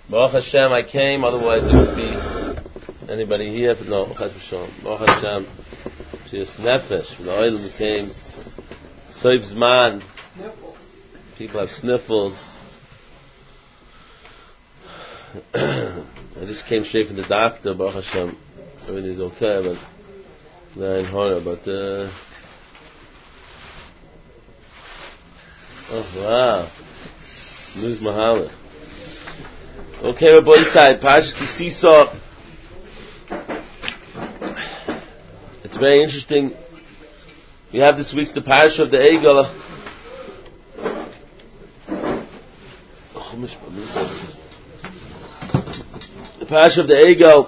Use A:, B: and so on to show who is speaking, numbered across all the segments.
A: Baruch Hashem, I came, otherwise there would be anybody here. But no, Chas v'shalom. Baruch Hashem, just nefesh. The oil became Soif Zman. People have sniffles. I just came straight from the doctor, Baruch Hashem. Everything's okay, but they're in horror. But, oh wow. News Mahalach. Okay, Rabbi Yisai, Parshas Kisisa. It's very interesting. We have this week's the Parsha of the Egel. The Parsha of the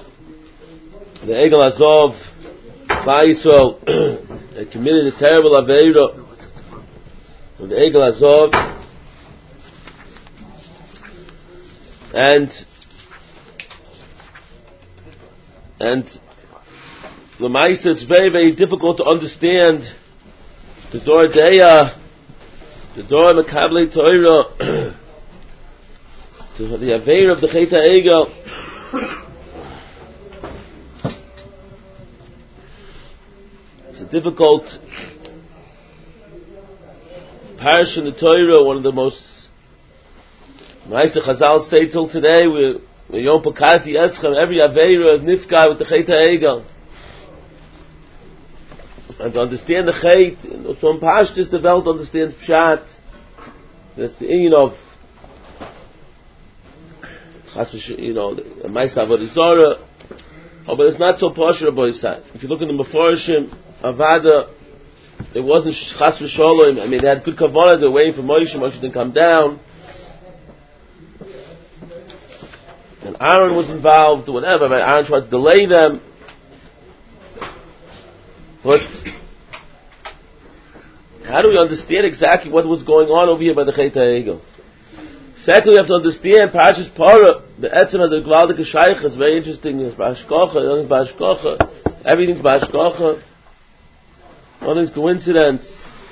A: Egel Azov, Klal Yisrael, they committed a terrible Aveira of the Egel Azov. And the Maisa, it's very, very difficult to understand the Dor Deya, the Dor Mekablei Torah, the Aveir of the Chet HaEgel. It's a difficult parish in the Torah, one of the most Ma'aser Chazal say till today, we Yom Pakati Eschem, every Aveira is Nifka with the Chet HaEgel. And to understand the Chet, so in Pashtus the Welt understands Pshat, that's the union of Ma'aser Avodah Zarah. Oh, but it's not so posh, Rabbi Yisai. If you look in the Meforshim, Avada, it wasn't Chas v'Sholom. I mean, they had good kavanah, they were waiting for Moshe didn't come down. And Aaron was involved, or whatever, but Aaron tried to delay them. But how do we understand exactly what was going on over here by the Chet HaEgel? Secondly, we have to understand Parashas Parah, the Etzem of the Gvaldik Shaykh. It's very interesting. It's Bashkocha, everything's Bashkocha. Nothing's coincidence.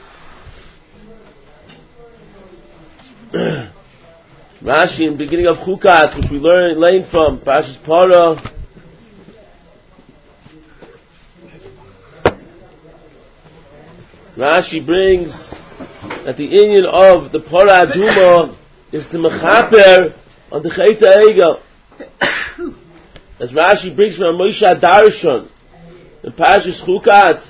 A: Rashi in the beginning of Chukas, which we learned from Parashas Parah. Rashi brings that the union of the Parah Aduma is the Mechaper on the Chet HaEgel. As Rashi brings from Moshe Darshan in Parashas Chukas,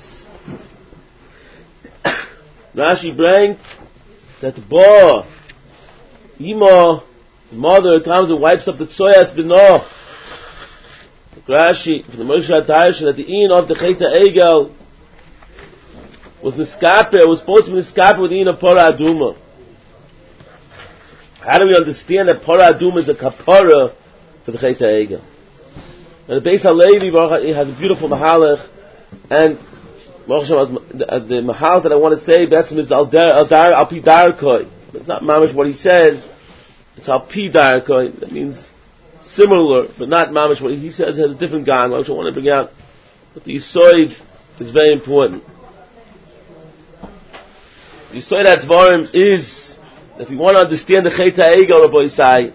A: Rashi brings that the Bo Ima, the mother, comes and wipes up the tzoyas b'noch. Rashi, from the Moshe Darshan, that the in of the Chet HaEgel was niskaper, was supposed to be niskaper with the in of Parah Aduma. How do we understand that Parah Aduma is a kapara for the Chet HaEgel? And the Beis HaLevi, it has a beautiful mahalach, and the mahalach that I want to say, that's Al Pi Darkoi. It's not mamish what he says. It's Al Pi Darkoi. That means similar, but not mamish what he says. Has a different gang, which I want to bring out. But the Yisoid is very important. The Yisoid Advarim is, if you want to understand the Chet HaEgel, Rabbi Yisai,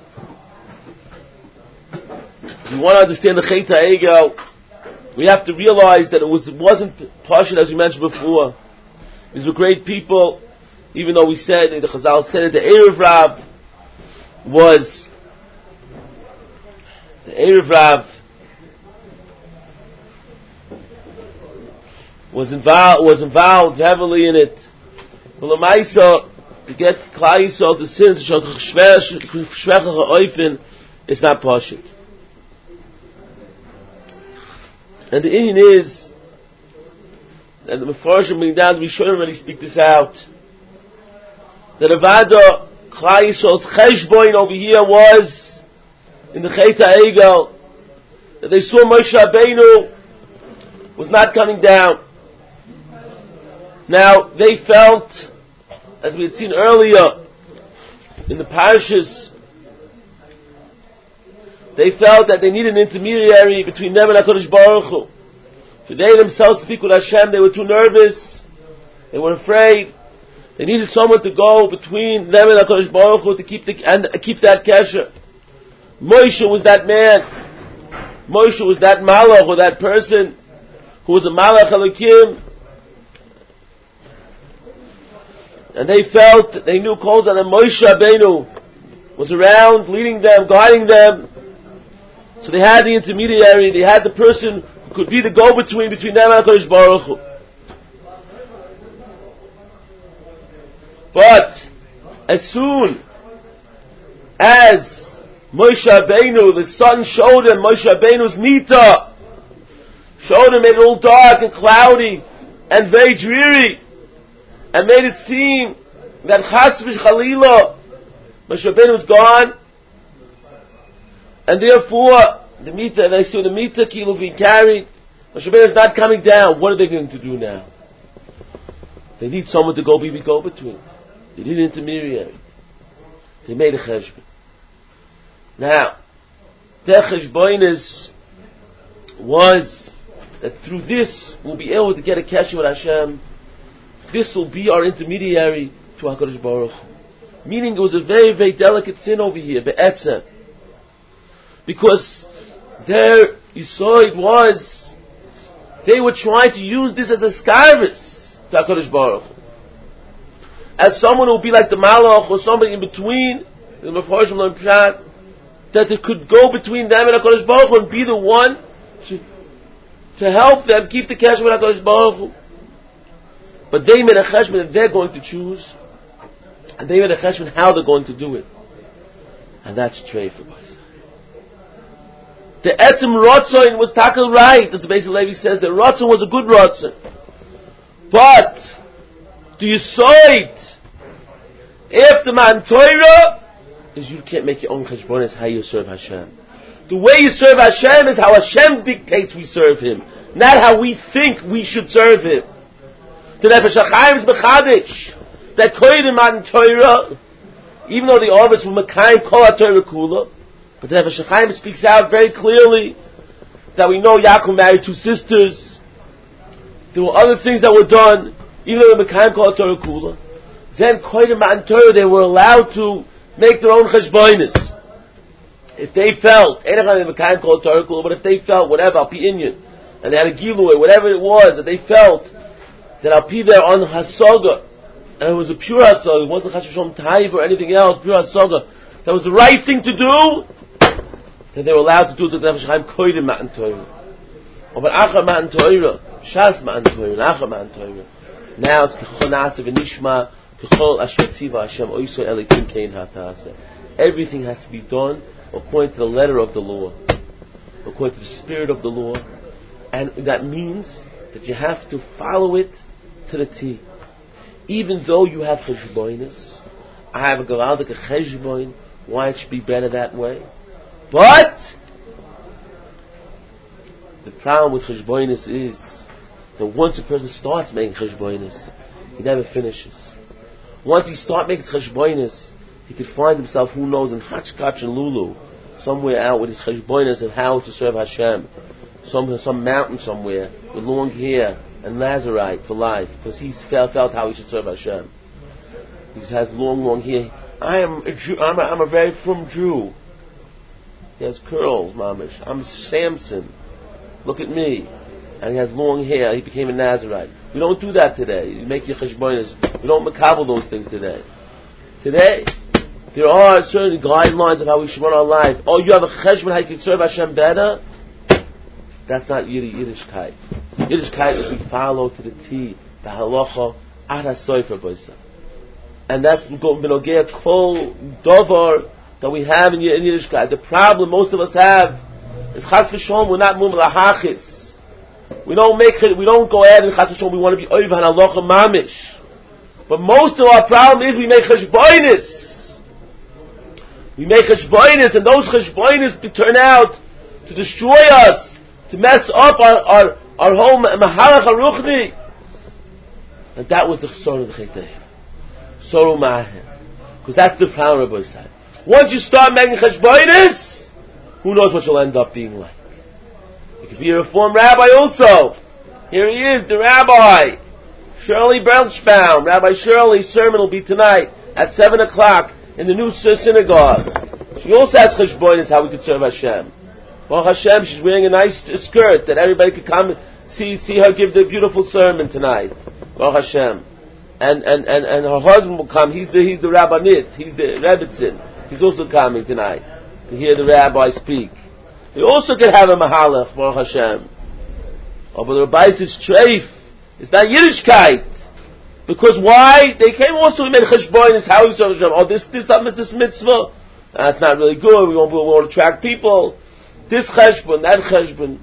A: if you want to understand the Chet HaEgel, we have to realize that it wasn't Pashut as we mentioned before. These were great people. Even though we said, the Chazal said that the Erev Rav was involved heavily in it. But Lamaisa, to get Klal Yisrael to sin, it's not Pashut. And the Indian is, and the Mefarshim bring down, we should already speak this out, that Avada Klal Yisrael's cheshboin over here was in the Chet HaEgel, that they saw Moshe Rabbeinu was not coming down. Now they felt, as we had seen earlier in the parashas, they felt that they needed an intermediary between them and HaKadosh Baruch Hu. For they themselves speak with Hashem, they were too nervous, they were afraid. They needed someone to go between them and HaKadosh Baruch Hu to keep that kesher. Moshe was that man. Moshe was that malach, or that person who was a malach Elokim. And they knew calls on Moshe Rabbeinu was around, leading them, guiding them. So they had the intermediary, they had the person who could be the go-between between them and HaKadosh Baruch Hu. But as soon as Moshe Rabbeinu, the sun showed him Moshe Rabbeinu's nita, showed him, made it all dark and cloudy and very dreary, and made it seem that Chas v'Chalila, Moshe Rabbeinu was gone, and therefore the mita, they saw the mita kilo being carried. Moshe Rabbeinu is not coming down. What are they going to do now? They need someone to go between. They need an intermediary. They made a cheshbon. Now, their cheshbonis was that through this we'll be able to get a kesher with Hashem. This will be our intermediary to HaKadosh Baruch Hu. Meaning it was a very, very delicate sin over here, be'etzem. Because their yisoid was, they were trying to use this as a scarvis to HaKadosh Baruch Hu. As someone who will be like the malach or somebody in between, the Mefarshim learn Pshat, that it could go between them and HaKadosh Baruch Hu and be the one to help them keep the kesher with HaKadosh Baruch Hu. But they made a cheshbon that they're going to choose, and they made a cheshbon how they're going to do it. And that's treif for boys. The etzem rotzon was tackle right, as the Beis Levi says. The rotzon was a good rotzon. But the yisoid, if the man Torah, is you can't make your own cheshbonis how you serve Hashem. The way you serve Hashem is how Hashem dictates we serve Him, not how we think we should serve Him. The Nefesh HaChaim is mechadish that koyim man Torah, even though the office will mekayim kol ha-Torah kula, but the Nefesh HaChaim speaks out very clearly that we know Yaakov married two sisters. There were other things that were done, even though the mekayim kol ha-Torah kula. Then koyim man Torah, they were allowed to make their own cheshbonis. If they felt, but if they felt whatever, al pi inyan, and they had a gilui, whatever it was, that they felt that al pi there on hasaga, and it was a pure hasaga, it wasn't chashashom taiv or anything else, pure hasaga, that was the right thing to do, that they were allowed to do the Nefesh HaChaim koydim matan Torah. Or but achar matan Torah, shas matan Torah, achar matan Torah. Now it's kechol nasa v'nishma, kechol asher tziva Hashem oiso elikim kein hata'aseh. Everything has to be done according to the letter of the law, according to the spirit of the law, and that means that you have to follow it to the T. Even though you have cheshbonis, I have a gavaldik cheshbon, why it should be better that way. But the problem with cheshbonis is that once a person starts making cheshbonis, he never finishes. Once he starts making cheshbonis, he could find himself, who knows, in Hachkach and Lulu, somewhere out with his cheshbonis and how to serve Hashem, some mountain somewhere with long hair and lazarite for life, because he felt how he should serve Hashem. He has long hair. I am a Jew. I'm a very frum Jew. He has curls, mamish. I'm Samson. Look at me. And he has long hair. He became a Nazarite. We don't do that today. You make your cheshbonis. We don't makabel those things today. Today, there are certain guidelines of how we should run our life. Oh, you have a cheshbon how you can serve Hashem better? That's not Yiddishkeit. Yiddishkeit is we follow to the T, the halacha, ad ha-sofer boisa. And that's benogea kol dovar that we have in Yiddishkeit. The problem most of us have is chas v'shom, we're not mum lahachis. We don't go ahead and chas v'shom, we want to be oiv halacha mamish. But most of our problem is we make cheshbonis. We make cheshbonis, and those cheshbonis turn out to destroy us, to mess up our whole mahalach haruchni. And that was the chesron of the Chetei. Soru ma'ahem. Because that's the problem Rabbi said. Once you start making cheshbonis, who knows what you'll end up being like. You could be a Reform rabbi also. Here he is, the rabbi. Shirley Belchbaum. Rabbi Shirley's sermon will be tonight at 7 o'clock in the new synagogue. She also has cheshbonis how we could serve Hashem. Baruch Hashem, she's wearing a nice skirt that everybody could come see her give the beautiful sermon tonight. Baruch Hashem. And her husband will come. He's the Rabbanit. He's the Rebbitzin. He's also coming tonight to hear the rabbi speak. They also can have a mahalach, Baruch Hashem. Oh, but the Rabbi says treif. It's not Yiddishkeit. Because why? They came also, we made cheshbonis how we serve Hashem. Oh, this mitzvah. That's not really good. We want to attract people. This cheshbon, that cheshbon.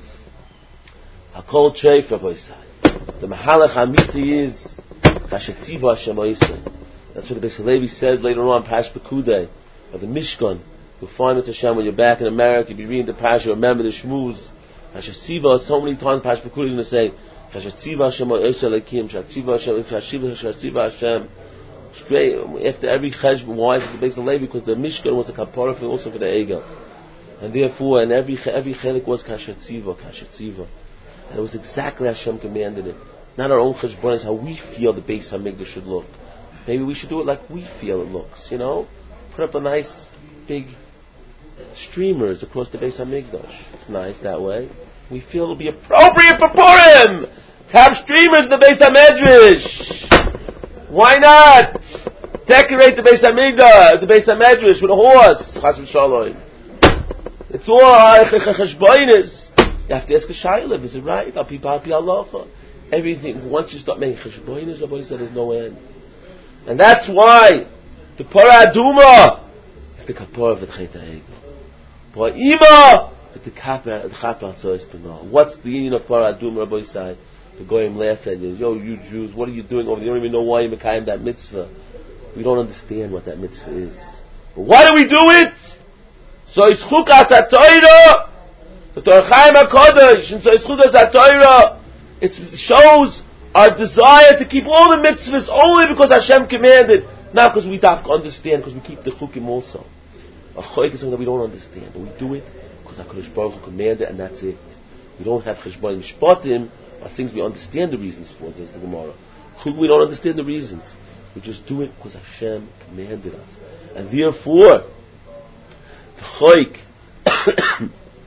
A: Hakol treif, Rabbi said. The mahalach amiti is Kashetziva Hashem Oisei. That's what the Beis Halevi says later on, Pash Pekudei, of the Mishkan. You'll find it, Hashem, when you're back in America, you'll be reading the Pash, you remember the Shmuz. Kashetziva, so many times Pash Pekudei is going to say, Kashetziva Hashem Oisei Lekim, Kashetziva Hashem, Kashetziva Hashem. Straight, after every cheshbon, why is it the Beis Halevi? Because the Mishkan was a kapara also for the Egel. And therefore, and every chelik was Kashetziva. And it was exactly Hashem commanded it. Not our own cheshbon, is how we feel the Beis HaMikdash should look. Maybe we should do it like we feel it looks, Put up a nice big streamers across the Beis HaMikdash. It's nice that way. We feel it'll be appropriate for Purim to have streamers in the Beis HaMedrash. Why not? Decorate the Beis HaMedrash with a horse. Chas v'shalom. It's all cheshbonis. You have to ask a shayla, is it right? Al pi halacha. Everything, once you start making cheshbonis, Rabbi said there's no end. And that's why the Parah Aduma is the kapara of the Chet HaEgel. Parah Ima is the Chapa Atzois Penah. What's the union of Parah Aduma, Rabbi said? The Goyim laugh at you. Yo, you Jews, what are you doing over there? You don't even know why you're Mekayim that mitzvah. We don't understand what that mitzvah is. But why do we do it? So it's Chukas HaTorah. The Torah Chaim HaKodesh. And so it's Chukas HaTorah. It shows our desire to keep all the mitzvahs only because Hashem commanded, not because we have to understand, because we keep the chukim also. A chayk is something that we don't understand, but we do it because HaKadosh Baruch Hu commanded, and that's it. We don't have cheshbon mishpatim, or things we understand the reasons for, says the Gemara. We don't understand the reasons. We just do it because Hashem commanded us. And therefore, the chayk,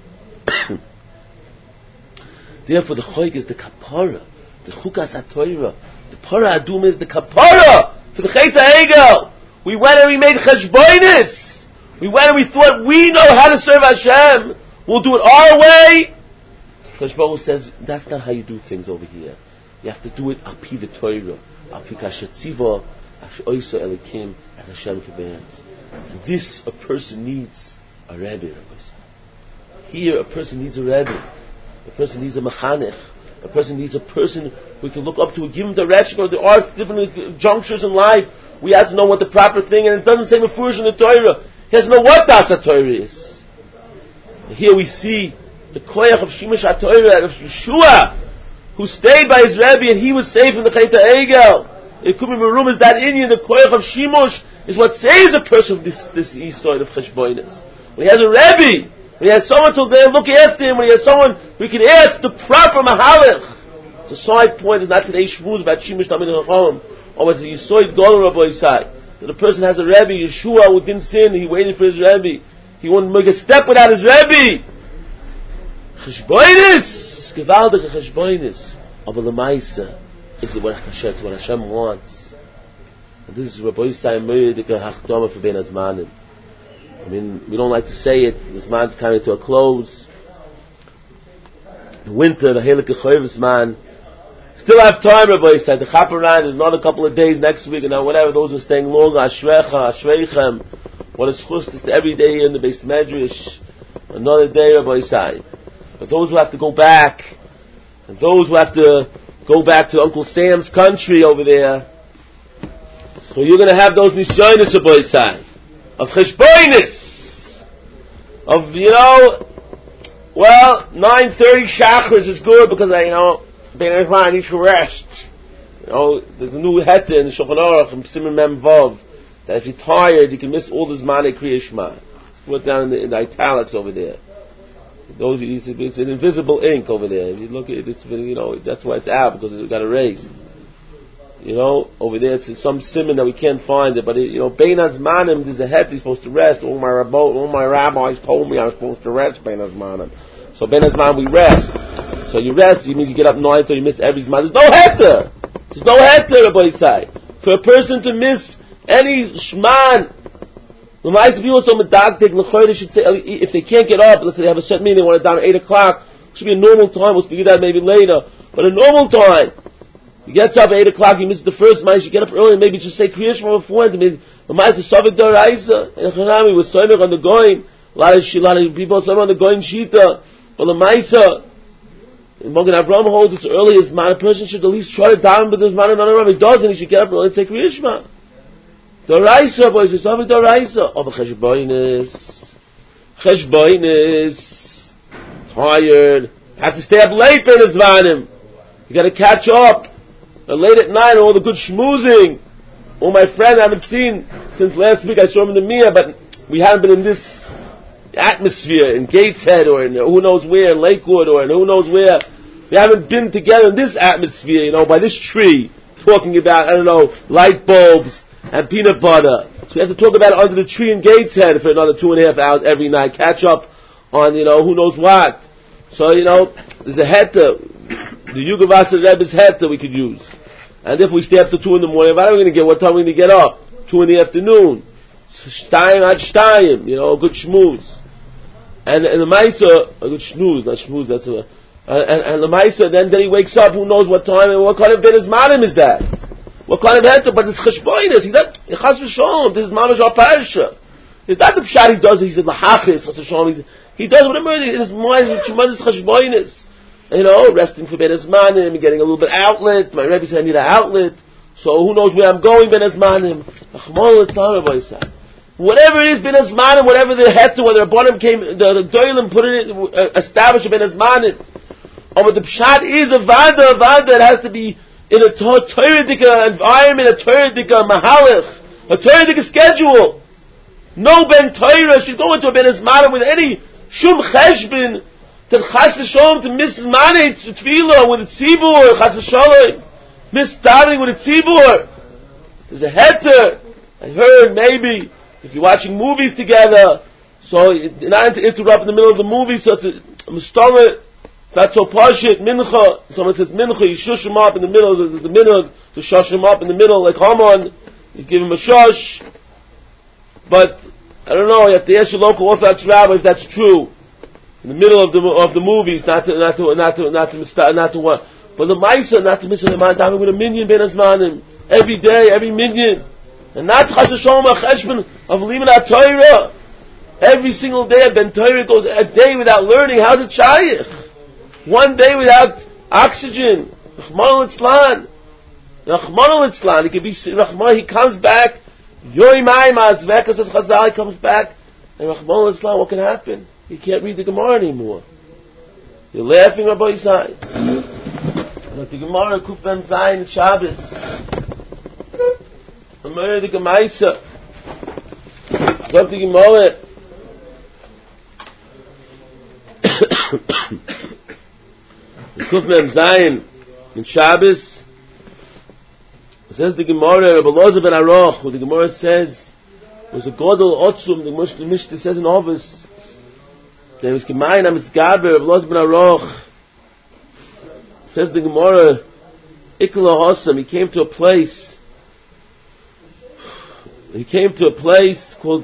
A: therefore, the chayk is the kapara, the chukas haTorah. The Parah Aduma is the kapara for the Chet HaEgel. We went and we made cheshbonis. We went and we thought we know how to serve Hashem. We'll do it our way. Kadosh Baruch Hu says that's not how you do things over here. You have to do it al pi the Torah, al pi kashetziva, oisa elikim, as Hashem commands. And this a person needs a rebbe. Here a person needs a rebbe. A person needs a mechanech. A person needs a person we can look up to, give him direction, or there are different junctures in life. We have to know what the proper thing, and it doesn't say mefurish in the Torah. He has to know what das Torah is. And here we see the koyach of Shimush HaTorah, of Yeshua, who stayed by his Rebbe, and he was saved from the Chet HaEgel. It could be room is that Indian, the koyach of Shimush, is what saves a person from this side of cheshbonis. When he has a Rebbe, when he has someone to look after him, when he has someone we can ask the proper mahalach. It's a side point. It's not today's shmuz about Shimush Talmid Chacham, or it's a Yisoid Gadol Rabbi Yisai. That a person has a Rebbe, Yeshua, who didn't sin, he waited for his Rebbe. He wouldn't make a step without his Rebbe. Cheshbonis, gewaldige cheshbonis. Aber l'maisa is what Hashem wants. And this is Rabbi Yisai Meidike Hachdama for Ben Azmanim. I mean, we don't like to say it. This man's coming to a close. The winter, the Heilige Choyves man. Still have time, Rabbi said. The Chaparan is another couple of days next week, and now whatever, those who are staying longer, Ashrecha, Ashreichem. What is chus, it's every day in the Beis Medrash. Another day, Rabbi said. But those who have to go back, and those who have to go back to Uncle Sam's country over there, so you're going to have those nisyonis, Rabbi said. Of cheshbonis, of 9:30 chakras is good because I need to rest. There's a new heta in the Shulchan Aruch and Siman Mem Vav that if you're tired you can miss all this Manei Kriya Shema. It's put down in the italics over there. It's an invisible ink over there. If you look at it, that's why it's out because it got erased. over there it's some simon that we can't find it, but Bein Hazmanim, there's a head he's supposed to rest. All my rabbis told me I was supposed to rest Bein Hazmanim. So Bein Hazmanim we rest. So you rest, it means you get up 9 so you miss every zman. There's no heter. There's no heter, Rabbi Yisai. For a person to miss any shman, the nice people so medagdik l'choyde should say if they can't get up, let's say they have a set meeting, they want it down at 8 o'clock. It should be a normal time. We'll speak of that maybe later. But a normal time. He gets up at 8 o'clock, he misses the first man, he should get up early and maybe just say Kriya Shema before, and the Ma'as is Sovik Doraisa, and Chanami was Soymech on the Goyim, a lot of people are on the Goyim Shita, but the Ma'isa, Mogen Avram holds it's early as man, a person should at least try to down with his man and another, if he doesn't, he should get up early and say Kriya Shema. Doraisa, boys, it's Sovik Doraisa. Oh, but Cheshboinus, tired, have to stay up late in his vanim. You gotta catch up. Late at night, all the good schmoozing. All my friends I haven't seen since last week. I saw them in the Mia, but we haven't been in this atmosphere in Gateshead or in who knows where, in Lakewood or in who knows where. We haven't been together in this atmosphere, by this tree, talking about, light bulbs and peanut butter. So we have to talk about it under the tree in Gateshead for another 2.5 hours every night. Catch up on, who knows what. So, there's a heter. The Yugavasa Rebbe's head that we could use. And if we stay up to 2 in the morning, what time are we going to get up? 2 in the afternoon. Shtayim ad shtayim, a good shmooze. And the Maisa, a good shmooze, not shmooze, that's a, and the Maisa, then he wakes up, who knows what time, and what kind of Ben Azmanim is that? What kind of head, but it's cheshboinus, he's not, chas v'sholom, this is mamash al parsha. It's not the pshat he does, he's in lahachis, chas v'sholom, he does whatever in his mind, it's tremendous cheshboinus. Resting for Ben Azmanim, getting a little bit outlet. My Rebbe said I need an outlet. So who knows where I'm going, Ben Azmanim. Whatever it is, Ben Azmanim, whatever the heter, whether a bottom came, the Doilim put it in, established Ben Azmanim. But the pshat is a vada, it has to be in a Torah-dika environment, a Torah-dika mahalach, a Torah-dika schedule. No Ben Torah should go into a Ben Azmanim with any shum cheshbin, to chas v'sholom, to miss manit, tefillah with a tzibur, chas v'sholom, miss davening with a tzibur. There's a heter. I heard maybe, if you're watching movies together, so you're not to interrupt in the middle of the movie, so it's a mistama, it's not so pashit, mincha, someone says mincha, you shush him up in the middle, there's the minhag, to shush him up in the middle, like Haman, you give him a shush, but, I don't know, you have to ask your local Orthodox rabbi if that's true. In the middle of the movies, not to what, but the Maisa, not to miss the man davening with a minyan Ben Azmanim every day, every minyan, and not chas v'sholom a cheshbon of limud HaTorah. Every single day, Ben Torah goes a day without learning. How's it shaykh? One day without oxygen. Rachmana litzlan. He can be Rachmana. He comes back. Yoimai ma'azveka, says Chazal. He comes back, and Rachmana litzlan. What can happen? You can't read the Gemara anymore. You're laughing, Rabbi Yisai. But the Gemara, Kuf Ben Zayin, Shabbos. I'm ready to the Gemaisa. Got the Gemara. Kuf Ben Zayin, in Shabbos. It says the Gemara, Rabbi Loza Ben Aroch, who the Gemara says, was a Godel Otzum, the Mishnah says in Ovis, there was Gemein Amis Gaber, Rabbi Loza Ben Aroch, says the Gemara, Ikla Hossam, he came to a place called,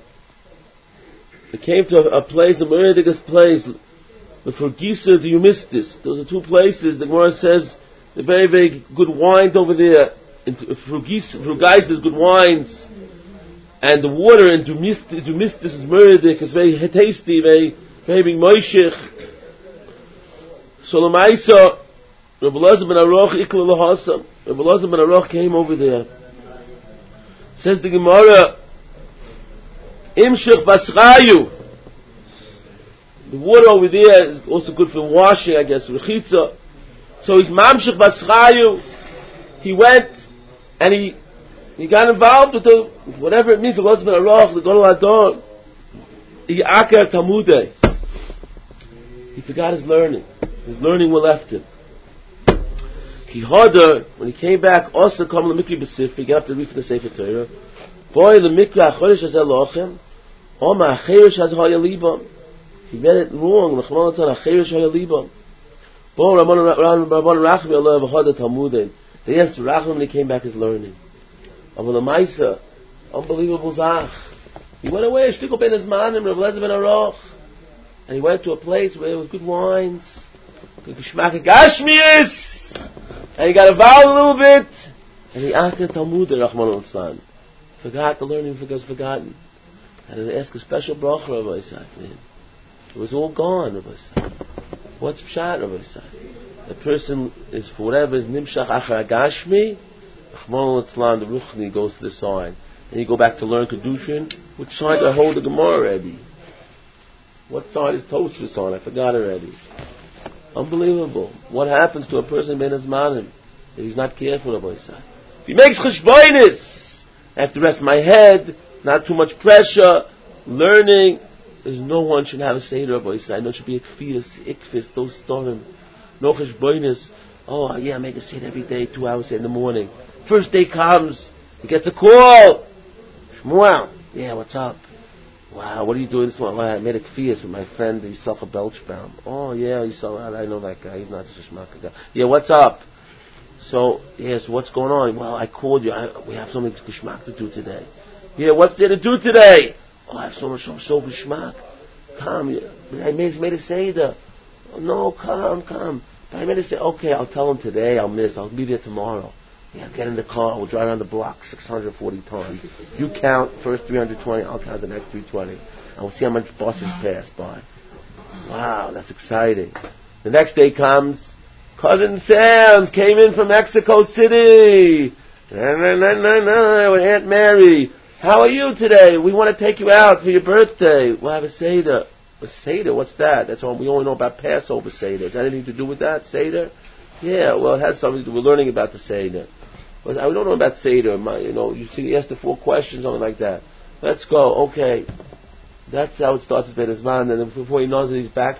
A: the Meridigas place, the Fergisa, the Eumistis. Those are two places, the Gemara says, the very, very good wines over there. In Fergisa, there's good wines. And the water in Eumistis is Meridig, it's very tasty, very, very big moishich. So Lamaisa, Rabbi Loza Ben Aroch, Ikla Lahasam. Rabbi Loza Ben Aroch came over there. Says the Gemara, Imshich Basrayu. The water over there is also good for washing, I guess, Rechitza. So he's Mamshich Basrayu. He went and he got involved with whatever it means, the Loza Ben Aroch, the Gadol Hador. Akar Tamudei. He forgot his learning. His learning were left him. Kihadar, when he came back, also come to the Mikri B'Sifri, he got up to read for the Sefer Torah. Boy, the Mikri HaChodesh Hazel Lochem, Oma HaCheresh Hazel Hayalibam. He read it wrong, L'chman L'tzan HaCheresh Hayalibam. Boy, Rabban Rachmi Allah V'Chada Talmudim. They asked Rachmi when he came back his learning. Aval Amaisa, unbelievable Zach. He went away, Shtikol Ben Azmanim, Rav Lezer Ben Aroch. And he went to a place where there was good wines, good Geshmak Gashmius, and he got involved a little bit, and he asked the Talmud, Rahman al-San. Forgot the learning, forgotten. And they asked a special bracha, Rabbi Isai. It was all gone, Rabbi Isai. What's pshat, Rabbi Isai? The person is, for whatever is Nimshach Achar Gashmi, Rahman al-San, the Ruchni goes to the side. And you go back to learn Kedushin, which side do I hold the Gemara, Rebbe? What side is Tosfos on? I forgot already. Unbelievable. What happens to a person ben azmanim if he's not careful about his side? If he makes cheshbonis, I have to rest my head, not too much pressure, learning. There's no one should have a seder about his side. No should be ikfis, those storim. No cheshbonis. Oh yeah, I make a seder every day, 2 hours in the morning. First day comes, he gets a call. Shmuel, yeah, what's up? Wow, what are you doing this morning? Well, I made a kfiyas with my friend, Yisrael Belchbaum. Oh, yeah, I know that guy. He's not just a shmaka guy. Yeah, what's up? So, yes, what's going on? Well, I called you. We have something geschmack to do today. Yeah, what's there to do today? Oh, I have so much geschmack. Come, I made a seder. Oh, no, come. But I made a seder. Okay, I'll tell him today. I'll be there tomorrow. Yeah, get in the car, we'll drive around the block 640 times. You count first 320, I'll count the next 320. And we'll see how much buses pass by. Wow, that's exciting. The next day comes, Cousin Sam's came in from Mexico City. With Aunt Mary. How are you today? We want to take you out for your birthday. We'll have a Seder. A Seder, what's that? That's all we only know about Passover Seder. Has that anything to do with that, Seder? Yeah, well, it has something to do. We're learning about the Seder. But I don't know about Seder. You see, he asked the 4 questions, something like that. Let's go. Okay, that's how it starts with Ben Azman. And before he knows it, he's back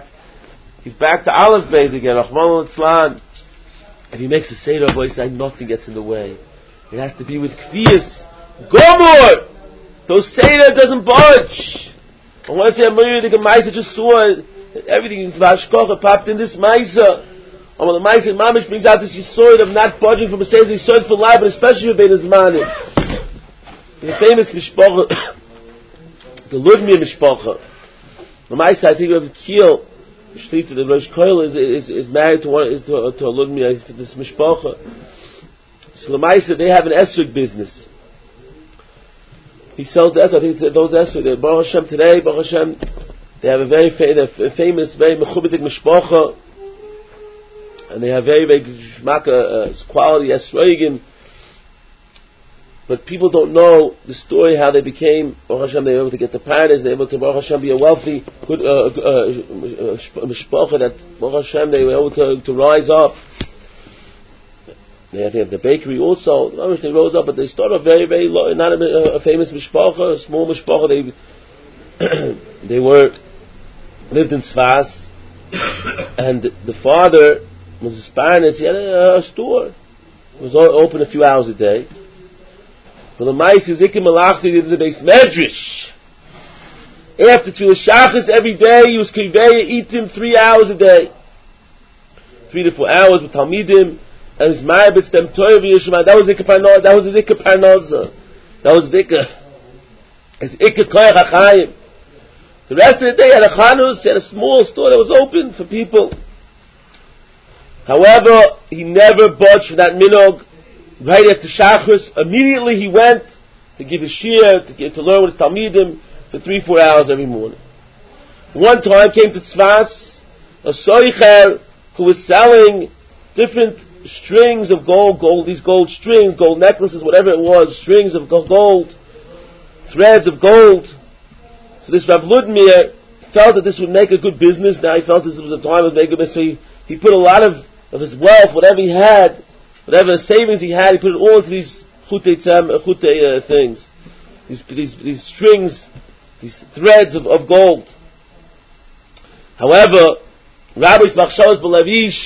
A: to Aleph Beis again. Rahman al-Tzlan. If he makes a Seder voice, nothing gets in the way. It has to be with kfiyas. Gomor. Those Seder doesn't budge. I want to say, the Gemaisa just saw everything in Vashkocha popped in this Maisa. And when the Maisa Mamish brings out this Yisoid of not budging from a Seder, Yisoid for life, but especially with Ben Azmanim. The famous Mishpacha, the Ludmir Mishpacha. The Maisa, I think, of Kiel, the Rosh Koil is married to a Ludmir, this Mishpacha. So the Maisa, they have an Esrog business. He sells the Esrog. I think those Esrog, Baruch Hashem today, Baruch Hashem, they have a very famous, very mechubetik Mishpacha. And they have very, very quality esrogim. But people don't know the story how they became, Baruch Hashem, they were able to get to paradise, they were able to, Baruch Hashem, be a wealthy, good mishpacha, that Baruch Hashem, they were able to rise up. They have the bakery also. They rose up, but they started very, very low, not a famous mishpacha, a small mishpacha. They lived in Sfas, and the father was a Spanish. He had a store. It was open a few hours a day. But the mice is Ikim Malachti did the base medrash. After Tfilah Shachas every day, he was Kiveya eating 3 hours a day. 3 to 4 hours with Talmidim, and his Ma'abitz them Torah v'Yishma. That was his Ikka Parnaza. That was his Ikka Koyach HaChayim. The rest of the day he had a Chanus, he had a small store that was open for people. However, he never budged from that minog. Right after Shachris, immediately he went to give his shir, to learn with his Talmidim for 3-4 hours every morning. One time came to Tzfas, a soicher who was selling different strings of gold, these gold strings, gold necklaces, whatever it was, strings of gold, threads of gold. So this Rav Ludmir felt that this would make a good business. Now he felt this was a time of making a business, so he put a lot of his wealth, whatever he had, whatever savings he had, he put it all into these chutei things, these strings, these threads of gold. However, Rabbi Machshavos Belavish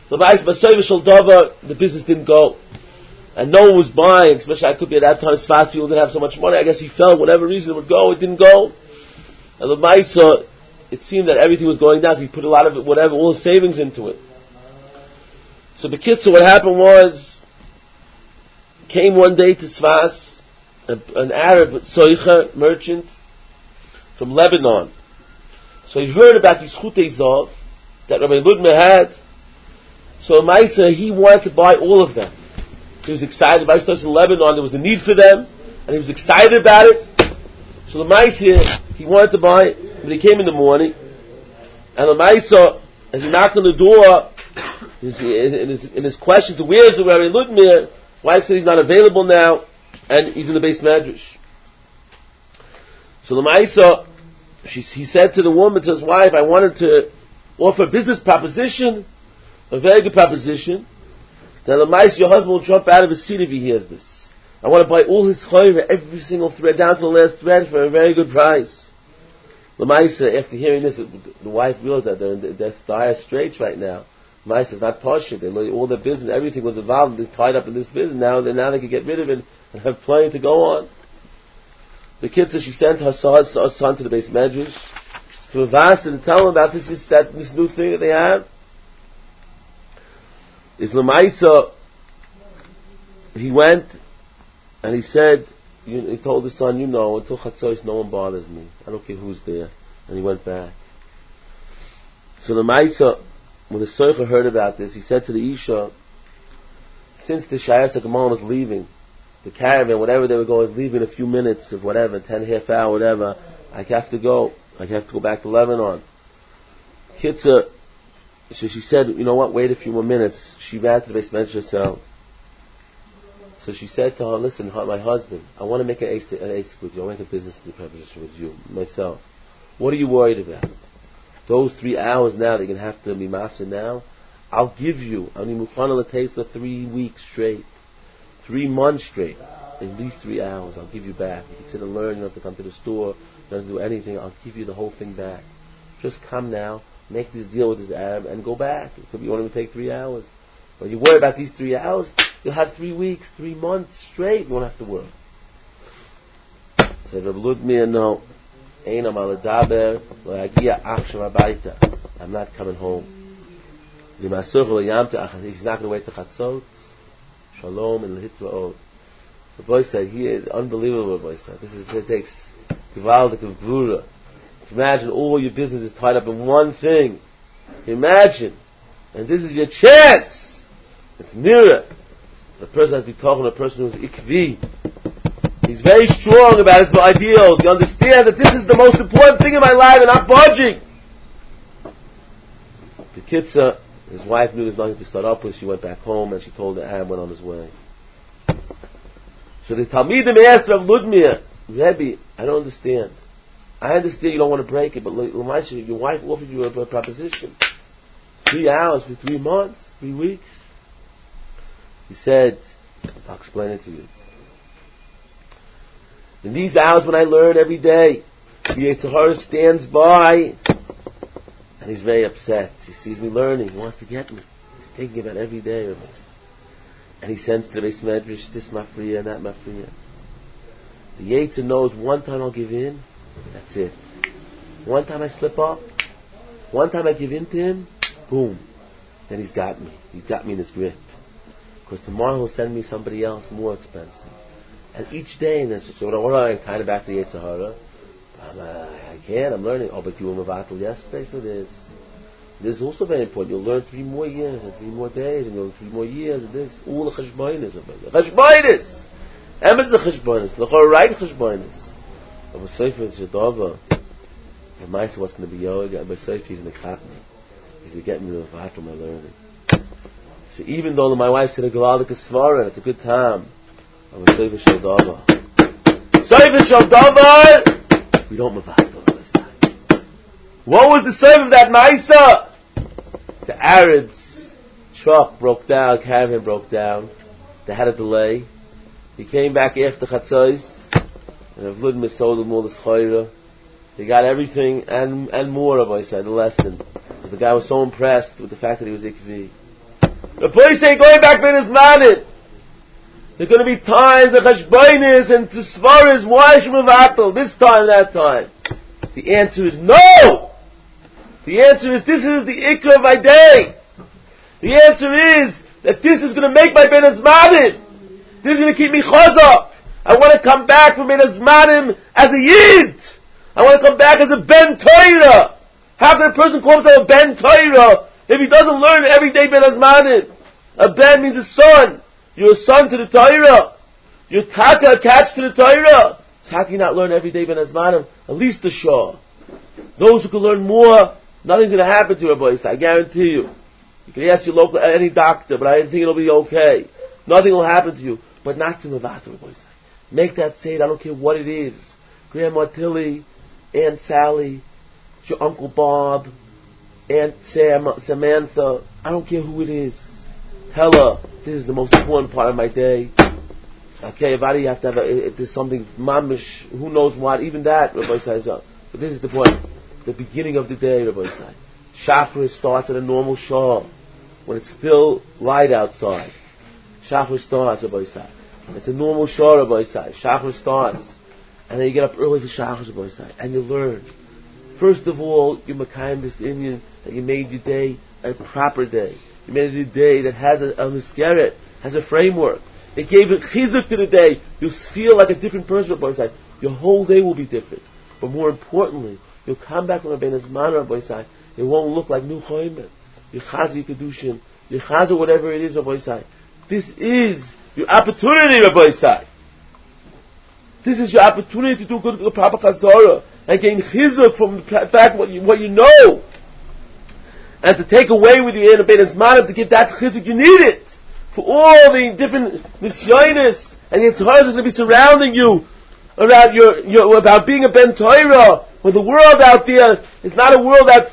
A: The business didn't go. And no one was buying, especially I could be at that time, Sfas people didn't have so much money. I guess he felt whatever reason it would go, it didn't go. And the Maisa, it seemed that everything was going down. He put a lot of it, whatever, all his savings into it. So Bekitzer, what happened was, came one day to Sfas, an Arab Soicher merchant from Lebanon. So he heard about these Chutei Zov that Rabbi Ludmer had. So Maisa, he wanted to buy all of them. He was excited about it. In Lebanon, there was a need for them, and he was excited about it. So the Maisa, he wanted to buy it, but he came in the morning, and the Maisa, as he knocked on the door, in his question to where's the Rabbi Ludmer, wife said he's not available now, and he's in the base medrash. So the Maisa, he said to the woman, to his wife, I wanted to offer a business proposition, a very good proposition. Now the mice, your husband will jump out of his seat if he hears this. I want to buy all his chayra, every single thread, down to the last thread, for a very good price. The mice, after hearing this, the wife realized that they're in the dire straits right now. The mice is not partial. All their business, everything was involved, they're tied up in this business. Now they can get rid of it and have plenty to go on. The kid says she sent her son to the base medrash to advance and to tell him about this new thing that they have. Is Lamaisa, he went and he said, he told his son, until Chatzos no one bothers me. I don't care who's there. And he went back. So Lamaisa, when the Soicher heard about this, he said to the Isha, since the Shayas HaGemal was leaving, the caravan, whatever they were going, leaving a few minutes of whatever, 10, half hour, whatever, I have to go back to Lebanon. Kitza, so she said, you know what, wait a few more minutes. She ran to the base medrash herself. So she said to her, listen, my husband, I want to make an ace with you. I want to make a business proposition with you, myself. What are you worried about? Those 3 hours now that you're going to have to be master now, I'll give you, Mukana taste of 3 weeks straight, 3 months straight, at least 3 hours, I'll give you back. You can sit and learn, you don't have to come to the store, you don't have to do anything, I'll give you the whole thing back. Just come now, make this deal with this Arab, and go back. It could be only take 3 hours. But you worry about these 3 hours, you'll have 3 weeks, 3 months straight, you won't have to work. Said Rabbi Ludmir, no. I'm not coming home. He's not going to wait to Chatzot. Shalom and Lehitraot. The boy said, he is unbelievable, the boy said. It takes Givaldik of Gvura. Imagine all your business is tied up in one thing. Imagine. And this is your chance. It's nearer. The person has to be talking to a person who's ikvi. He's very strong about his ideals. You understand that this is the most important thing in my life and I'm budging. The Kitzah, his wife knew there's nothing to start up with. She went back home and she told the Arab went on his way. So the Talmidim asked Rav Ludmir, Rebbe, I don't understand. I understand you don't want to break it, but your wife offered you a proposition. 3 hours for 3 months, 3 weeks. He said, I'll explain it to you. In these hours when I learn every day, the Yetzer Hara stands by and he's very upset. He sees me learning. He wants to get me. He's thinking about every day of us. And he sends to the base medrash, this mafriya, that mafriya. The Yetzer knows one time I'll give in, that's it. One time I slip up, one time I give in to him, boom. Then he's got me. He's got me in his grip. Because tomorrow he'll send me somebody else more expensive. And each day, and so what I'm kind of back to the Yetzer Hara. I can't, I'm learning. Oh, but you were Mavatal yesterday for this. This is also very important. You'll learn 3 more years, and 3 more days, and you'll learn 3 more years, and this. All the cheshbonis. Cheshbonis! Emes the cheshbonis. The right cheshbonis. But Sefer is Yadova. And Maisa was going to be yoga, and Sefer he's in the Katni. He's going to get me to Mavatal my learning. So even though my wife said a Galadik is Svara, it's a good time. I was Sefer Shel Davar. Sefer Shel Davar! We don't Mavatal on this side. What was the Sefer of that Maisa? The Arabs' truck broke down, caravan broke down. They had a delay. He came back after Chatzos, and Rav Ludmir sold them all the Chayra. They got everything and more of, I said, the lesson. Because the guy was so impressed with the fact that he was Ikvi. The boy say going back Ben Zmanim. There are going to be times of Chashbonis and Tisvaris, why Shemavatel, this time, that time. The answer is no! The answer is this is the Ikra of my day. The answer is that this is going to make my Ben Zmanim. This is going to keep me chazak. I want to come back from Ben Zmanim as a Yid. I want to come back as a Ben Torah. How can a person call himself a Ben Torah if he doesn't learn every day Ben Zmanim? A Ben means a son. You're a son to the Torah. You're taka attached to the Torah. So how can you not learn every day Ben Zmanim? At least the Shah. Those who can learn more, nothing's going to happen to you, boys. I guarantee you. You can ask your local, any doctor, but I think it'll be okay. Nothing will happen to you. But not to Mavatar, boys. Make that say, I don't care what it is. Grandma Tilly, Aunt Sally, your Uncle Bob, Aunt Samantha, I don't care who it is. Tell her, this is the most important part of my day. Okay, everybody you have to have if there's something mamish, who knows what, even that, Rabbi says, but this is the point. The beginning of the day, Rabbi says. Shachris starts at a normal shah, when it's still light outside. Shachris starts, Rabbi says. It's a normal shah, Rabbi says. Shachris starts. And then you get up early for Shachris, Rabbi says, and you learn. First of all, you're Makayim this Indian, that you made your day a proper day. You made it a day that has a miskeret, has a framework. It gave a chizuk to the day. You'll feel like a different person, Rabbi Yisai. Your whole day will be different. But more importantly, you'll come back from a Ben Zman, Rabbi Yisai. It won't look like new choymen. Your chazi kedushin, your chazi whatever it is, Rabbi Yisai. This is your opportunity, Rabbi Yisai. This is your opportunity to do good to the proper chazorah and gain chizuk from the fact what you know. And to take away with you in a Ben Zman to get that chizuk, you need it. For all the different nisyonis and the Yitzhak is going to be surrounding you around your about being a Ben Torah, when the world out there is not a world that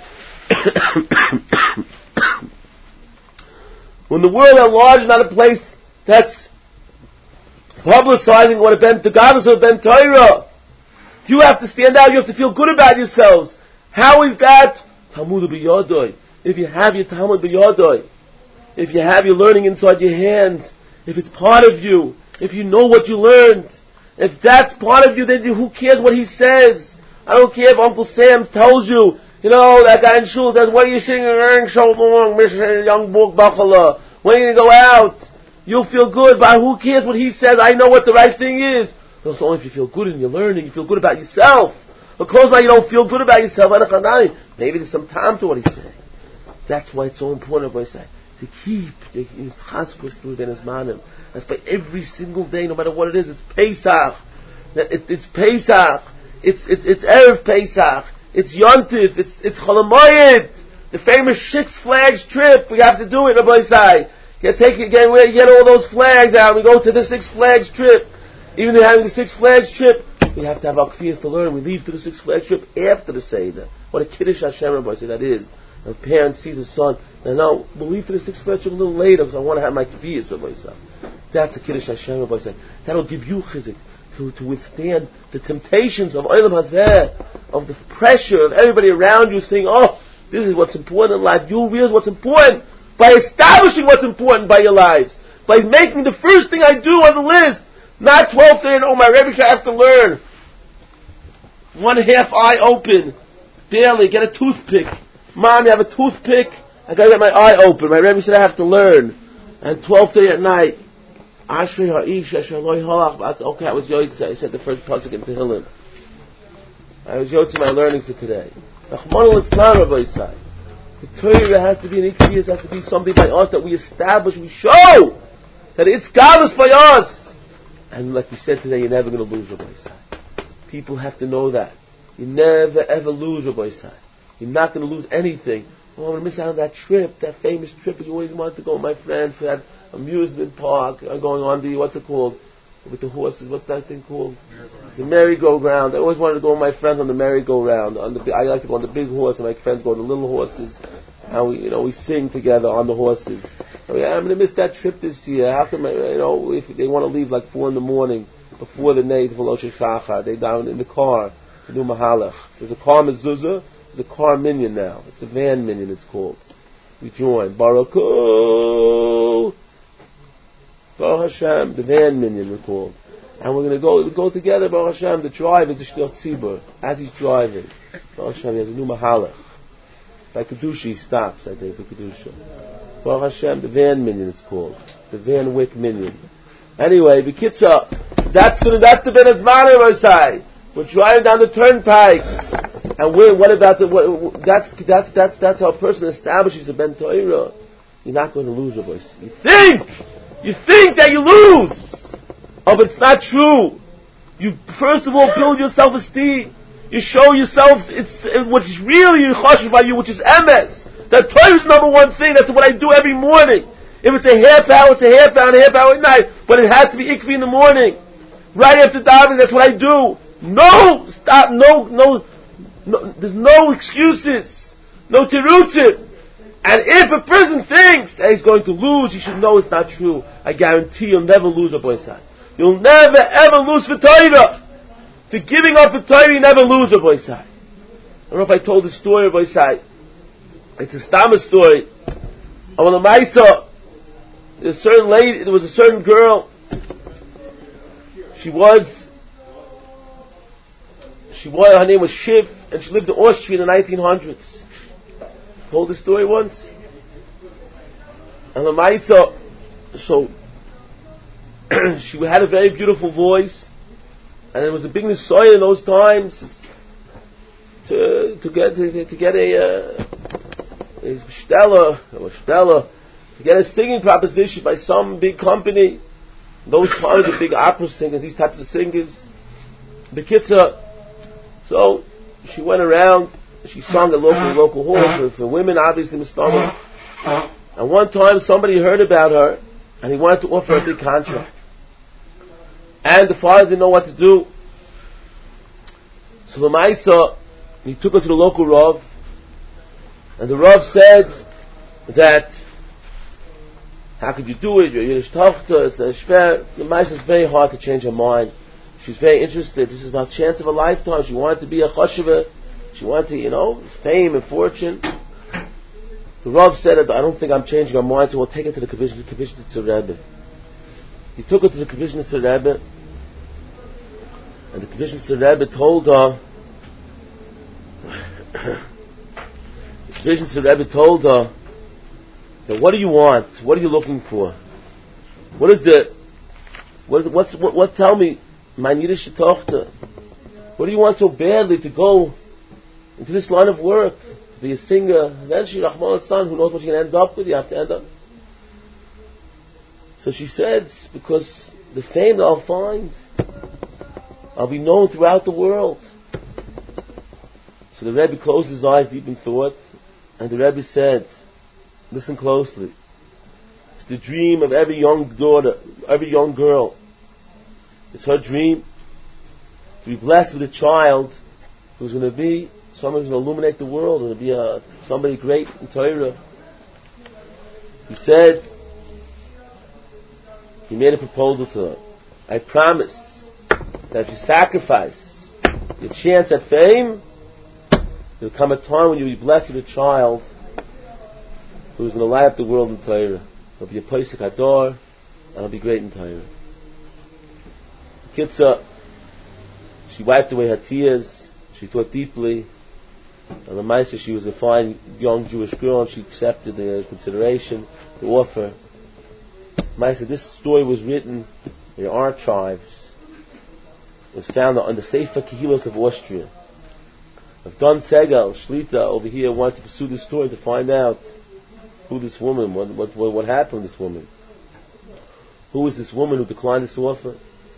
A: when the world at large is not a place that's publicizing what the godless of Ben Torah. You have to stand out, you have to feel good about yourselves. How is that? Talmud b'yadoi. If you have your Talmud b'yadoi, if you have your learning inside your hands, if it's part of you, if you know what you learned, if that's part of you, then who cares what he says? I don't care if Uncle Sam tells you, that guy in shul says, "What are you singing so long, Mr. Young Book Bachala? When are you going to go out?" You'll feel good, but who cares what he says? I know what the right thing is. It's only if you feel good in your learning, you feel good about yourself. But close by, you don't feel good about yourself. Maybe there's some time to what he's saying. That's why it's so important, I say, to keep his chaskus through Ben Zmanim. That's by every single day, no matter what it is. It's Pesach. It's Pesach. It's Erev Pesach. It's Yontif. It's Chol Hamoed. The famous Six Flags trip. We have to do it, Rabbi Isai. Get all those flags out. We go to the Six Flags trip. Even though having the Six Flags trip, we have to have our kfiyas to learn. We leave to the Six Flags trip after the Seder. What a Kiddush Hashem, Rabbi Isai, that is. A parent sees a son, and now we'll leave to the Six Flags trip a little later because I want to have my kfiyas, Rabbi Isai. That's a Kiddush Hashem, Rabbi Isai. That'll give you chizik to withstand the temptations of Olam Hazeh, of the pressure of everybody around you saying, "Oh, this is what's important in life." You'll realize what's important by establishing what's important by your lives, by making the first thing I do on the list, not 12 saying, "Oh, my Rebbe, I have to learn." One half eye open, barely, get a toothpick. Mom, you have a toothpick? I gotta get my eye open. My Rebbe said I have to learn. And 12:30 at night, Ashrei Ha'ish Asher Lo Yhalach. Okay, I was Yotze. I said the first pasuk in Tehillim. I was Yotze my learning for today. Rachmana litzlan, Rabbi Yisai. The Torah has to be an ikiyas, has to be something by us that we establish, we show that it's godless by us. And like we said today, you're never going to lose, Rabbi Yisai. People have to know that. You never ever lose, Rabbi Yisai. You're not going to lose anything. Oh, I'm going to miss out on that trip, that famous trip you always wanted to go with my friend for that amusement park, going on the, what's it called? With the horses, what's that thing called? The merry-go-round. I always wanted to go with my friends on the merry-go-round. I like to go on the big horse, and my friends go on the little horses. And we sing together on the horses. I'm going to miss that trip this year. How come, if they want to leave like 4 a.m, before the night for Rosh Shachar, they down in the car to do Mahalach. There's a car mezuzah, there's a car minyan now. It's a van minyan, it's called. We join. Baruch Hu. Baruch Hashem, the van minion we're called. And we're going to go together, Baruch Hashem, the driver, the Shliach Tzibur, as he's driving. Baruch Hashem, he has a new mahalach. By Kedusha, he stops, I think, for Kedusha. Baruch Hashem, the van minion it's called. The van wick minion. Anyway, the Kitzah, that's the Ben Azman of side. We're driving down the turnpikes. And what about that's how a person establishes a Ben Torah. You're not going to lose your voice. You think that you lose. Oh, but it's not true. You first of all build your self-esteem. You show yourselves what's really chashuv by you, which is emes. That Torah is number one thing. That's what I do every morning. If it's a half hour, it's a half hour, and a half hour at night. But it has to be ikvi in the morning. Right after davening, that's what I do. No, stop, no, there's no excuses. No terutzim. And if a person thinks that he's going to lose, he should know it's not true. I guarantee you'll never lose a boysai. You'll never ever lose for Torah. For giving up for Torah, you never lose a boysai. I don't know if I told the story of boysai. It's a Stama story. On the Maisa, there's a certain lady, there was a certain girl. Her name was Shiv, and she lived in Austria in the 1900s. Told the story once. And the Maisa, so she had a very beautiful voice, and it was a big nisoya in those times to get a stella, to get a singing proposition by some big company. Those times, the big opera singers, these types of singers. Bekitza. So she went around. She sung at local halls for women, obviously, Mustama. And one time somebody heard about her, and he wanted to offer her a big contract. And the father didn't know what to do. So the Maisa, he took her to the local Rav, and the Rav said that, how could you do it? You're Yiddish Tochter, it's schwer. The Maisa is very hard to change her mind. She's very interested. This is not a chance of a lifetime. She wanted to be a chashuva. She wanted to, fame and fortune. The Rav said, I don't think I'm changing her mind, so we'll take her to the Kvishnitzer Rebbe. He took her to the Kvishnitzer Rebbe, and the Kvishnitzer Rebbe told her, that what do you want? What are you looking for? Tell me, my Yiddish Tochter, what do you want so badly to go into this line of work, to be a singer? Eventually, Rahman al-San, who knows what you're going to end up with, you have to end up. So she said, because the fame that I'll find, I'll be known throughout the world. So the Rebbe closed his eyes deep in thought, and the Rebbe said, listen closely. It's the dream of every young daughter, every young girl. It's her dream to be blessed with a child who's going to be someone who's going to illuminate the world, going to be somebody great in Torah. He said, he made a proposal to her. I promise that if you sacrifice your chance at fame, there'll come a time when you'll be blessed with a child who's going to light up the world in Torah. He'll be a Pesach Hador, and he'll be great in Torah. Kitzah, she wiped away her tears, she thought deeply, and the Maisa, she was a fine young Jewish girl, and she accepted the consideration, the offer. Maisa, this story was written in archives. It was found on the Sefer Kehilos of Austria. If Don Segal, Shlita, over here, wanted to pursue this story to find out who this woman, what happened to this woman. Who was this woman who declined this offer?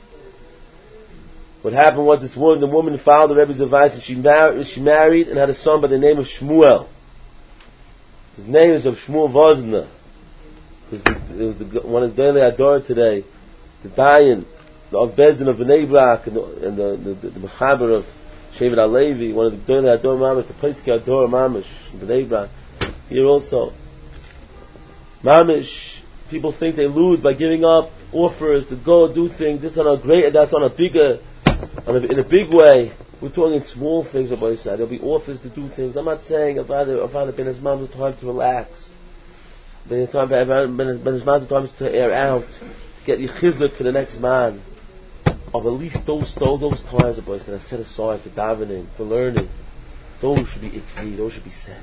A: What happened was the woman followed the Rebbe's advice, and she married and had a son by the name of Shmuel. His name is of Shmuel Vosna. It was one of the Daily Ador today, the Dayan, the of Bezdin of Bnei Brak, and the Mechaber of Shevet HaLevi, one of the Daily Ador Mamish, the Pesach Ador Mamish, Bnei Brak. Here also, Mamish, people think they lose by giving up offers to go do things. This on a great, that's on a bigger. In a big way. We're talking small things about his side. There'll be offers to do things. I'm not saying about the Ben Azman time to relax. Ben his man sometimes to air out, to get you chizuk for the next man. Of at least those times, boys, that I set aside for davening, for learning, those should be ikvi, those should be set.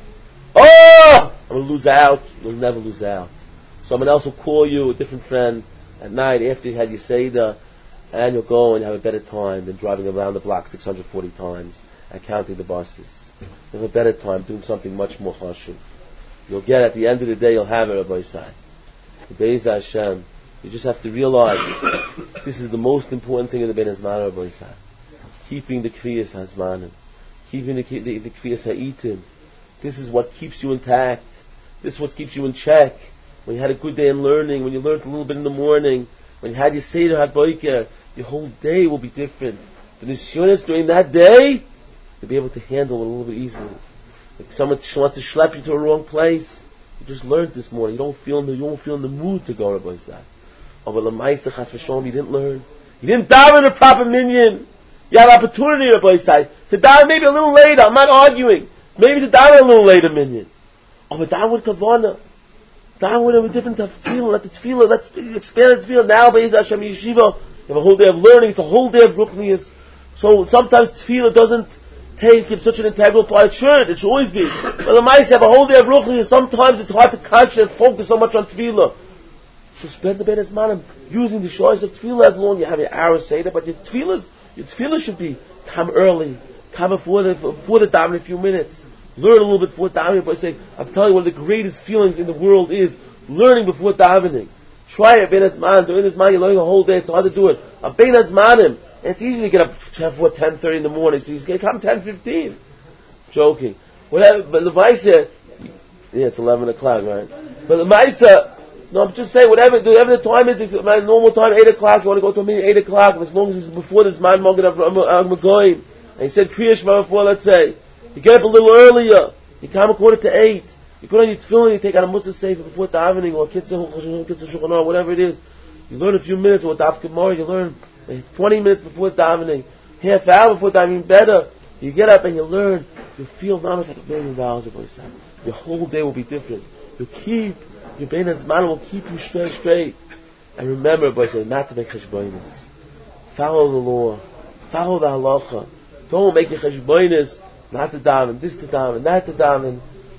A: Oh! I'm going to lose out. You'll never lose out. Someone else will call you, a different friend, at night after you had your Seder, and you'll go and have a better time than driving around the block 640 times and counting the buses. You'll have a better time doing something much more chashuv. You'll get, at the end of the day, you'll have it, Rabbi Yisai. Be'ez Hashem. You just have to realize this is the most important thing in the Ben Hazman, Rabbi Yisai. Keeping the Kriyas Hazmanim. Keeping the Kriyas Ha'itim. This is what keeps you intact. This is what keeps you in check. When you had a good day in learning, when you learned a little bit in the morning, when you had your Seder HaBoiker, your whole day will be different. The Nisyonis during that day, you'll be able to handle it a little bit easily. If someone wants to schlep you to a wrong place, you just learned this morning. You won't feel in the mood to go, Rabbi Yisai. Oh, but L'maisa Chas V'Sholom, you didn't learn. You didn't daven a proper minyan. You had opportunity, Rabbi Yisai, to daven maybe a little later. I'm not arguing. Maybe to daven a little later minyan. Oh, but daven with kavanah. Daven with a different tefillah. Let the tefillah, let's expand the tefillah. Now, Be'ez Hashem Yeshiva, you have a whole day of learning. It's a whole day of ruchnius. So sometimes tefillah doesn't take such an integral part. It should always be. But the mice have a whole day of ruchnius. Sometimes it's hard to concentrate and focus so much on tefillah. So spend the Ben Hazmanim using the choice of tefillah as long as you have your hour Seder, but your tefillah should be come early, come before the davening a few minutes, learn a little bit before davening. But I'm telling you, one of the greatest feelings in the world is learning before davening. Try it, Ben Hazmanim. During this man, you're learning a whole day. It's hard to do it. A Ben Hazmanim, it's easy to get up before 10:30 in the morning. So you can come 10:15. Joking, whatever. But the Vaisa, yeah, it's 11 o'clock, right? But the Vaisa. No, I'm just saying, whatever the time is, my normal time, 8 o'clock, you want to go to a meeting 8 o'clock, as long as it's before this man Mogen of Magoyim. And he said Kriya Shema before, let's say. You get up a little earlier, you come a quarter to 8, you put on your tefillin, you take out a Musa Sefer before davening, or Kitzah Shulchan Aruch, whatever it is. You learn a few minutes, or Daf Gemara, you learn 20 minutes before davening, half hour before davening, better. You get up and you learn, you feel mamash like $1 million of yourself. Your whole day will be different. You keep your Ben Hazman will keep you straight. And remember, boys, not to make cheshbonis. Follow the law. Follow the halacha. Don't make your cheshbonis. Not to daven. This to daven. That to daven.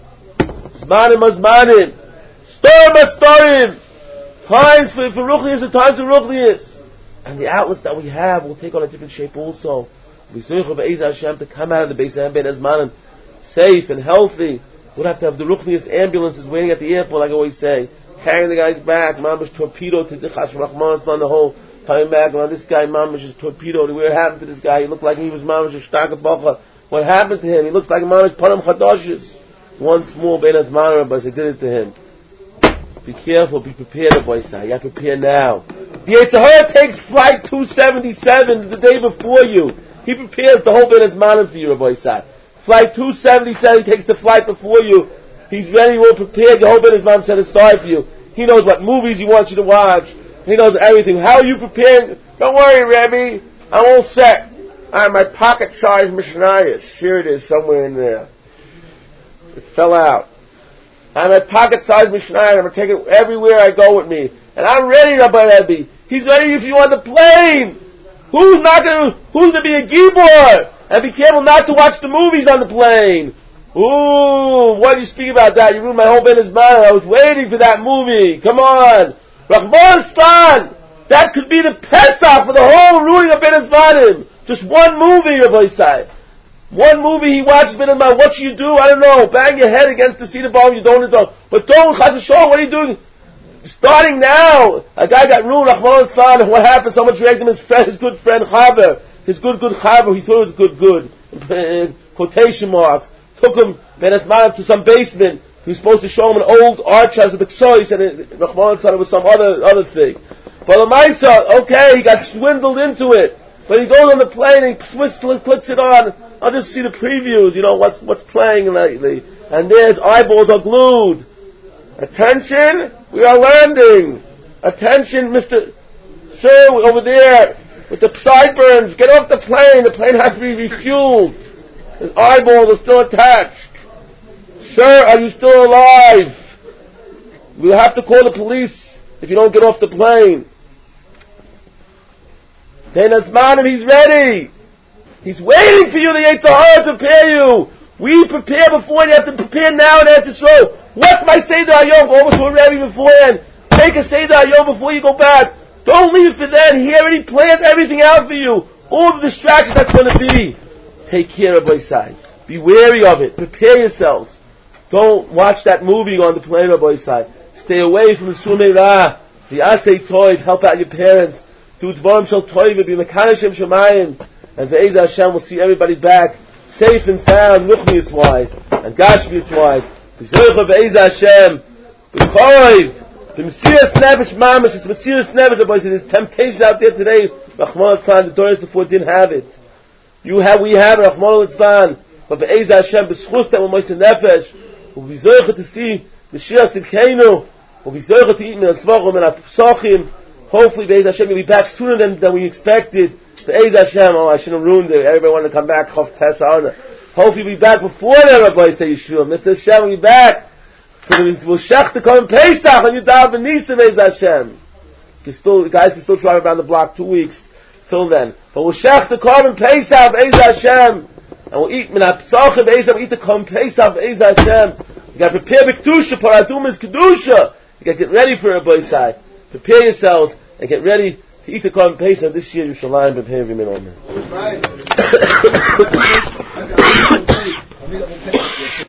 A: Zmanim. Storim. Times for ruchnius and times for ruchnius. And the outlets that we have will take on a different shape also. We search for Be'ez Hashem to come out of the Beis Ben Hazman safe and healthy. We'll have to have the ruchnius ambulances waiting at the airport, like I always say, carrying the guys back. Mamash torpedo to the Chash Rahman. It's on the whole coming back. Well, this guy Mamash is torpedoed. What happened to this guy? He looked like he was Mamash Shtaka Bacha. What happened to him? He looks like Mamash Panam Chadoshes. One small Ben Hazman, but they did it to him. Be careful. Be prepared, boy. You have to prepare now. The Yetzer Hara takes flight 277 the day before you. He prepares the whole Ben Hazman for you, boy. Flight 277, he takes the flight before you. He's ready, well prepared. Your whole Ben Hazman set aside for you. He knows what movies he wants you to watch. He knows everything. How are you preparing? Don't worry, Rebbe. I'm all set. I have my pocket-sized Mishnayos. Here it is, somewhere in there. It fell out. I have my pocket-sized Mishnayos. I'm going to take it everywhere I go with me. And I'm ready, Rebbe. He's ready if you on the plane. Who's going to be a gibor? And be careful not to watch the movies on the plane. Ooh, why do you speak about that? You ruined my whole Ben Hazman. I was waiting for that movie. Come on. Rahman Stan. That could be the Pesach for the whole ruining of Ben Hazmanim. Just one movie, Rabbi Yisai. One movie he watches Ben Hazman. What should you do? I don't know. Bang your head against the seat of bone. You don't. But don't. Chas v'sholom. What are you doing? Starting now. A guy got ruined. Rahman Stan. What happened? Someone dragged him, his good friend, Chaber. His good Chaber, he thought it was good, quotation marks, took him, Ben Hazman, to some basement. He was supposed to show him an old archives of the Ksois, and Rahman said it was some other thing. But the Maisa, okay, he got swindled into it. But he goes on the plane and he clicks it on. I'll just see the previews, what's playing lately. And there's eyeballs are glued. Attention, we are landing. Attention, Mr. Sir, over there. With the sideburns, get off the plane. The plane has to be refueled. His eyeballs are still attached. Sir, are you still alive? We'll have to call the police if you don't get off the plane. Then Asmanim, he's ready. He's waiting for you, the Yetzer Hara, to prepare you. We prepare before, you have to prepare now and answer show. What's my Seder Hayom? Almost we're ready beforehand. Take a Seder Hayom before you go back. Don't leave it for then. He already planned everything out for you. All the distractions that's going to be. Take care of Boisai. Be wary of it. Prepare yourselves. Don't watch that movie on the plane of Boisai. Stay away from the Sumei Ra, the Asay Toys. Help out your parents. Do Dvarim Shel Toiv. Be Mekanashim Shemayim. And Ve'ez Hashem will see everybody back safe and sound, Nuchmius wise, and Gashmius wise. B'zoicha Ve'ez Hashem. B'choiv. B'mesiras Nefesh Mamash. It's Mesiras Nefesh. There's temptations out there today. Rachmana Litzlan, the Doris before didn't have it. We have it, Rachmana Litzlan. But Ve'ez Hashem, b'schus that we're Mesiras Nefesh. We'll be zoicha to see the Shira Sidkeinu. We'll be zoicha to eat min ha-tzvachim and ha-psachim. Hopefully, Ve'ez Hashem, you'll be back sooner than we expected. Ve'ez Hashem, I shouldn't have ruined it. Everybody wanted to come back. Hopefully we'll be back before that, Rabbi say Yeshua. Mitzvah Hashem, we'll be back. We'll shech to come in Pesach, and you daven Nisa, Ve'ez Hashem. The guys can still drive around the block 2 weeks till then. But we'll shech to come in Pesach, Ve'ez Hashem. And we'll eat min ha-psachim, Ve'ez Hashem, we'll eat the Kom Pesach, Ve'ez Hashem. You got to prepare b'kedusha, paradum is kedusha. You got to get ready for Rabbi Say. Prepare yourselves and get ready to eat the Korban Pesach this year. Yerushalayim, prepare every minute.